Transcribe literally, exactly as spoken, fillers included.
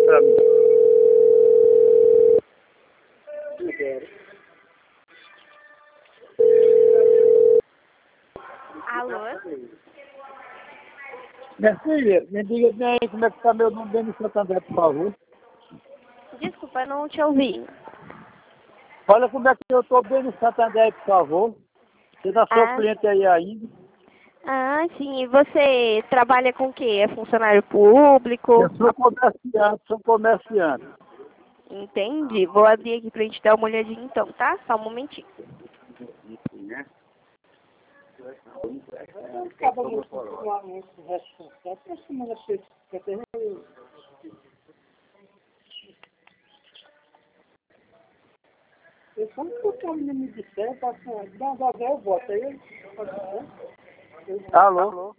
pra mim. Alô? Minha filha, me diga bem aí como é que tá meu nome dentro do Santander, por favor. Desculpa, eu não te ouvi. Olha como é que eu tô bem no Santander, por favor. Você não sou Ah, cliente aí ainda. ah, sim. E você trabalha com o quê? É funcionário público? Eu sou comerciante, sou comerciante. Entendi. Vou abrir aqui pra gente dar uma olhadinha então, tá? Só um momentinho. Acaba muito regularmente o responsável. Essa semana fez eu só não botar o menino de pé, dá uma eu boto aí. Alô?